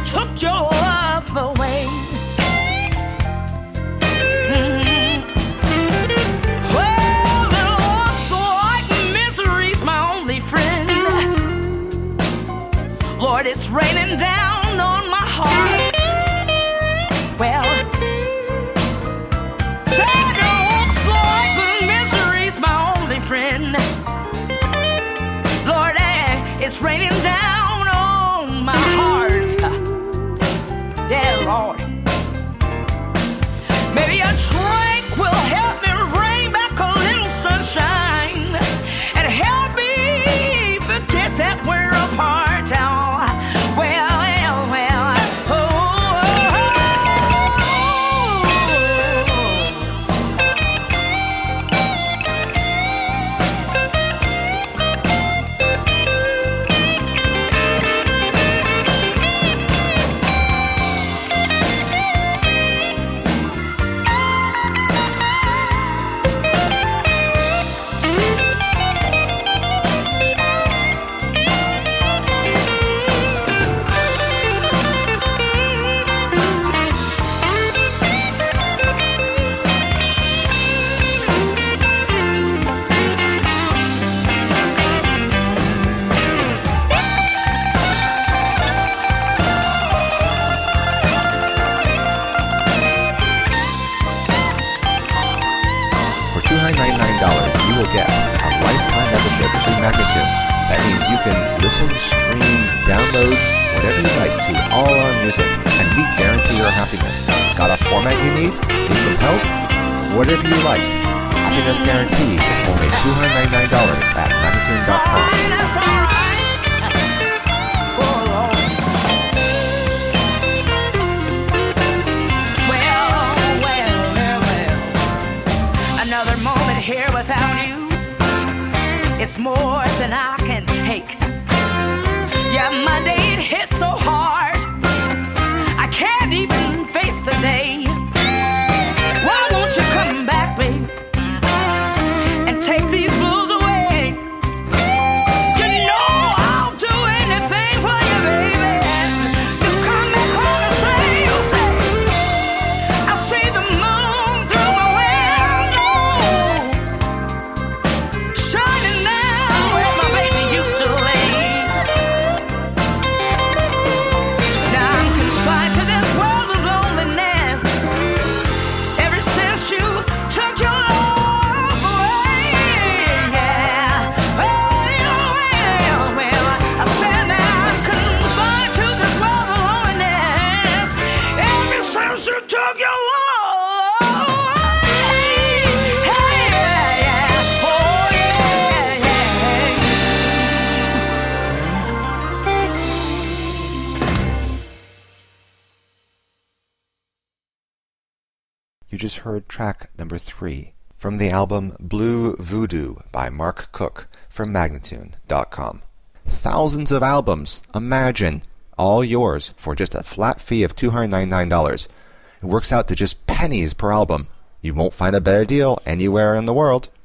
took your love away. Well, it looks like misery's my only friend. Lord, it's raining down on my heart. Well, it looks like misery's my only friend. Lord, it's raining down on my heart. Yeah, Lord. Maybe a drink will help me bring back a little sunshine and help me forget that we're apart. Oh, well, well, well. You will get a lifetime membership to Magnatune. That means you can listen, stream, download, whatever you like to all our music, and we guarantee your happiness. Got a format you need? Need some help? Whatever you like. Happiness guaranteed. Only $299 at Magnatune.com. That's all right. Oh, Lord. Well. Another moment here without you. It's more than I can take. Yeah, Monday it hit so hard I can't even face the day. Why won't you come back, babe, and take these blues away? You know I'll do anything for you, baby. Just come back home and say, you'll say, I'll see the moon through my window, shining down where my baby used to lay. Now I'm confined to this world of loneliness ever since you took your love away. Yeah. Well, I said that I'm confined to this world of loneliness ever since you took your love away. Yeah, yeah. Oh, yeah, yeah. You just heard track number 3 from the album Blue Voodoo by Mark Cook from Magnatune.com. Thousands of albums, imagine, all yours for just a flat fee of $299. It works out to just pennies per album. You won't find a better deal anywhere in the world.